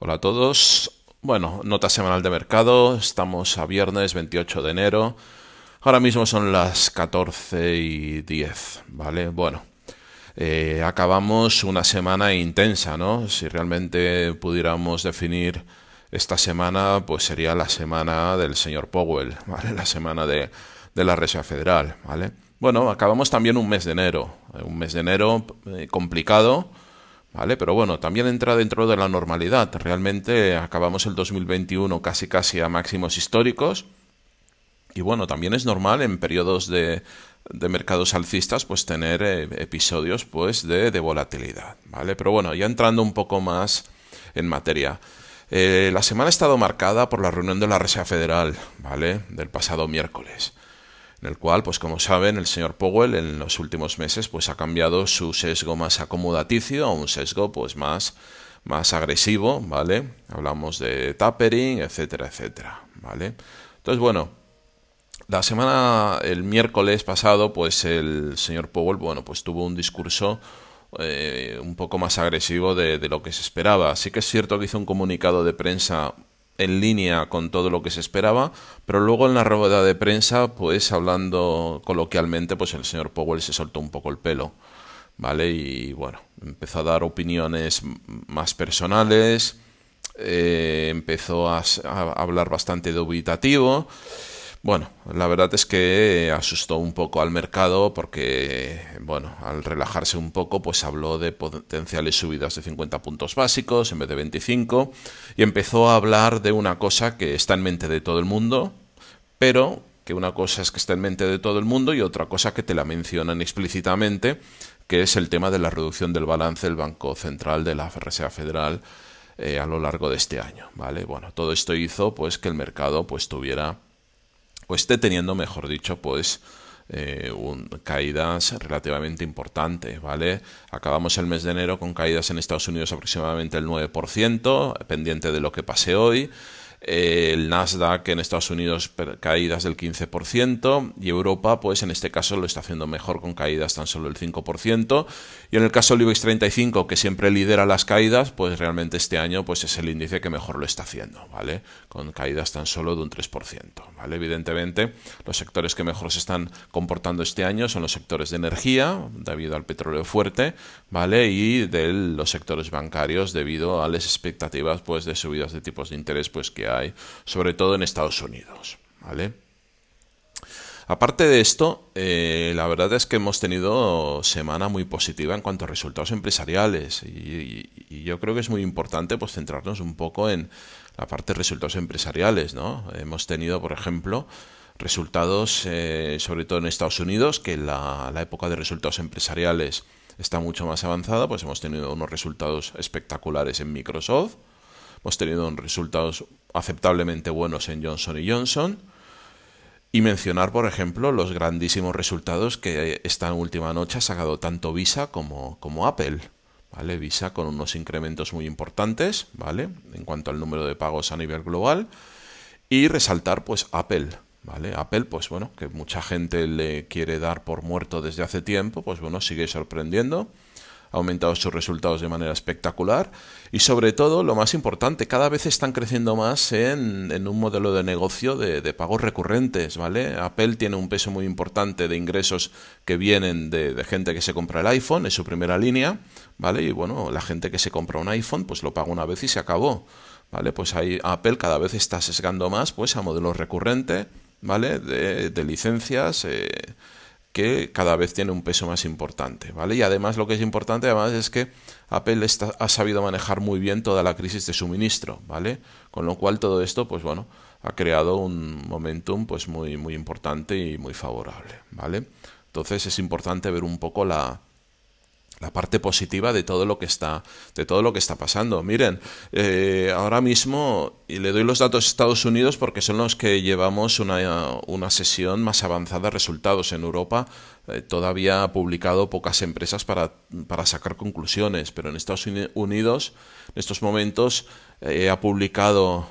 Hola a todos. Bueno, nota semanal de mercado. Estamos a viernes 28 de enero. Ahora mismo son las 14:10, ¿vale? Bueno, acabamos una semana intensa, ¿no? Si realmente pudiéramos definir esta semana, pues sería la semana del señor Powell, ¿vale? La semana de la Reserva Federal, ¿vale? Bueno, acabamos también un mes de enero complicado, ¿vale? Pero bueno, también entra dentro de la normalidad. Realmente acabamos el 2021 casi casi a máximos históricos. Y bueno, también es normal en periodos de mercados alcistas pues tener episodios pues de volatilidad, ¿vale? Pero bueno, ya entrando un poco más en materia. La semana ha estado marcada por la reunión de la Reserva Federal, ¿vale? Del pasado miércoles, en el cual, pues como saben, el señor Powell en los últimos meses pues ha cambiado su sesgo más acomodaticio a un sesgo pues más agresivo, ¿vale? Hablamos de tapering, etcétera, etcétera, ¿vale? Entonces, bueno, el miércoles pasado, pues el señor Powell, bueno, pues tuvo un discurso un poco más agresivo de lo que se esperaba. Sí que es cierto que hizo un comunicado de prensa en línea con todo lo que se esperaba, pero luego en la rueda de prensa, pues hablando coloquialmente, pues el señor Powell se soltó un poco el pelo, ¿vale? Y bueno, empezó a dar opiniones más personales, empezó a hablar bastante dubitativo. Bueno, la verdad es que asustó un poco al mercado porque, bueno, al relajarse un poco, pues habló de potenciales subidas de 50 puntos básicos en vez de 25 y empezó a hablar de una cosa que está en mente de todo el mundo, pero que una cosa es que está en mente de todo el mundo y otra cosa que te la mencionan explícitamente, que es el tema de la reducción del balance del Banco Central de la Reserva Federal a lo largo de este año, ¿vale? Bueno, todo esto hizo pues que el mercado pues tuviera o esté teniendo, mejor dicho, pues caídas relativamente importantes, ¿vale? Acabamos el mes de enero con caídas en Estados Unidos aproximadamente el 9%, pendiente de lo que pase hoy. El Nasdaq en Estados Unidos caídas del 15% y Europa pues en este caso lo está haciendo mejor con caídas tan solo del 5% y en el caso del IBEX 35 que siempre lidera las caídas pues realmente este año pues es el índice que mejor lo está haciendo, ¿vale? Con caídas tan solo de un 3%, ¿vale? Evidentemente los sectores que mejor se están comportando este año son los sectores de energía debido al petróleo fuerte, ¿vale? Y de los sectores bancarios debido a las expectativas pues de subidas de tipos de interés pues que hay, sobre todo en Estados Unidos, ¿vale? Aparte de esto, la verdad es que hemos tenido semana muy positiva en cuanto a resultados empresariales y yo creo que es muy importante pues centrarnos un poco en la parte de resultados empresariales, ¿no? Hemos tenido, por ejemplo, resultados sobre todo en Estados Unidos, que la época de resultados empresariales está mucho más avanzada, pues hemos tenido unos resultados espectaculares en Microsoft. Hemos tenido resultados aceptablemente buenos en Johnson Johnson. Y mencionar, por ejemplo, los grandísimos resultados que esta última noche ha sacado tanto Visa como Apple. ¿Vale? Visa con unos incrementos muy importantes, ¿vale? En cuanto al número de pagos a nivel global. Y resaltar, pues, Apple. ¿Vale? Apple, pues bueno, que mucha gente le quiere dar por muerto desde hace tiempo, pues bueno, sigue sorprendiendo. Ha aumentado sus resultados de manera espectacular y sobre todo, lo más importante, cada vez están creciendo más en un modelo de negocio de pagos recurrentes, ¿vale? Apple tiene un peso muy importante de ingresos que vienen de gente que se compra el iPhone, es su primera línea, ¿vale? Y bueno, la gente que se compra un iPhone pues lo paga una vez y se acabó, ¿vale? Pues ahí Apple cada vez está sesgando más pues a modelos recurrentes, ¿vale? De licencias, que cada vez tiene un peso más importante, ¿vale? Y además lo que es importante además es que Apple ha sabido manejar muy bien toda la crisis de suministro, ¿vale? Con lo cual todo esto, pues bueno, ha creado un momentum pues muy importante y muy favorable, ¿vale? Entonces es importante ver un poco la parte positiva de todo lo que está pasando. Miren, ahora mismo, y le doy los datos de Estados Unidos porque son los que llevamos una sesión más avanzada de resultados. En Europa todavía ha publicado pocas empresas para sacar conclusiones, pero en Estados Unidos, en estos momentos, ha publicado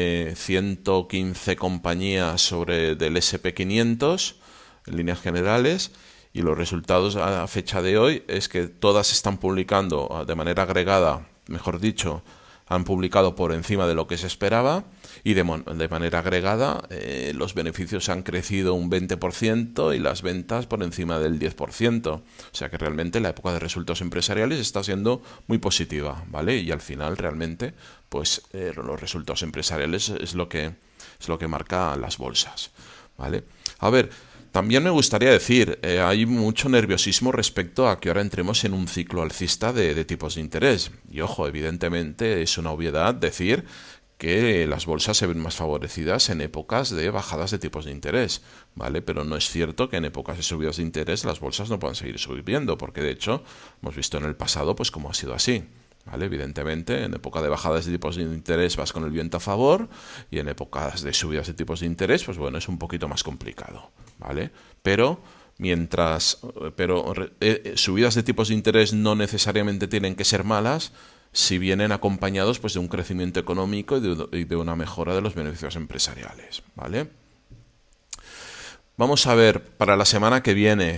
115 compañías del S&P 500 en líneas generales. Y los resultados a fecha de hoy es que todas están publicando de manera agregada, mejor dicho, han publicado por encima de lo que se esperaba y de manera agregada los beneficios han crecido un 20% y las ventas por encima del 10%. O sea que realmente la época de resultados empresariales está siendo muy positiva, ¿vale? Y al final realmente pues los resultados empresariales es lo que marca las bolsas, ¿vale? A ver, también me gustaría decir, hay mucho nerviosismo respecto a que ahora entremos en un ciclo alcista de tipos de interés. Y ojo, evidentemente es una obviedad decir que las bolsas se ven más favorecidas en épocas de bajadas de tipos de interés, ¿vale? Pero no es cierto que en épocas de subidas de interés las bolsas no puedan seguir subiendo, porque de hecho hemos visto en el pasado pues cómo ha sido así. ¿Vale? Evidentemente, en época de bajadas de tipos de interés vas con el viento a favor y en épocas de subidas de tipos de interés, pues bueno, es un poquito más complicado, ¿vale? Pero subidas de tipos de interés no necesariamente tienen que ser malas si vienen acompañados pues de un crecimiento económico y de una mejora de los beneficios empresariales, ¿vale? Vamos a ver, para la semana que viene,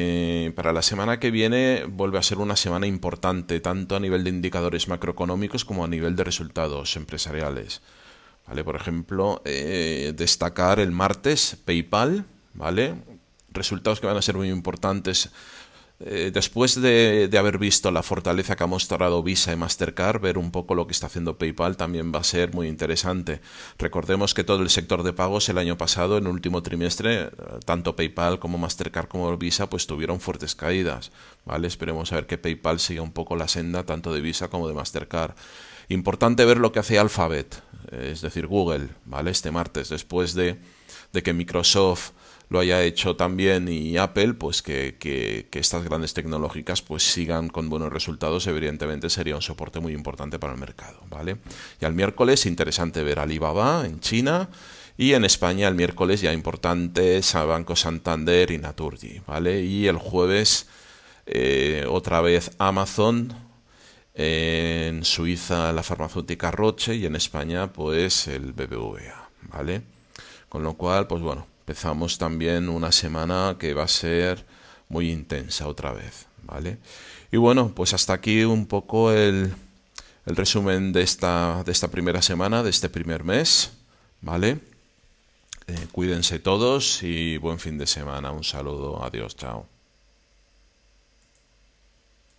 vuelve a ser una semana importante, tanto a nivel de indicadores macroeconómicos como a nivel de resultados empresariales. ¿Vale? Por ejemplo, destacar el martes PayPal, ¿vale? Resultados que van a ser muy importantes. Después de haber visto la fortaleza que ha mostrado Visa y Mastercard, ver un poco lo que está haciendo PayPal también va a ser muy interesante. Recordemos que todo el sector de pagos el año pasado, en el último trimestre, tanto PayPal como Mastercard como Visa, pues tuvieron fuertes caídas, ¿vale? Esperemos a ver que PayPal siga un poco la senda tanto de Visa como de Mastercard. Importante ver lo que hace Alphabet, es decir, Google, ¿vale? Este martes, después de que Microsoft lo haya hecho también y Apple, pues que estas grandes tecnológicas pues sigan con buenos resultados, evidentemente sería un soporte muy importante para el mercado, ¿vale? Y al miércoles, interesante ver Alibaba en China y en España el miércoles ya importantes a Banco Santander y Naturgy, ¿vale? Y el jueves otra vez Amazon, en Suiza la farmacéutica Roche y en España pues el BBVA, ¿vale? Con lo cual, pues bueno, empezamos también una semana que va a ser muy intensa otra vez, ¿vale? Y bueno, pues hasta aquí un poco el resumen de esta primera semana, de este primer mes, ¿vale? Cuídense todos y buen fin de semana. Un saludo, adiós, chao.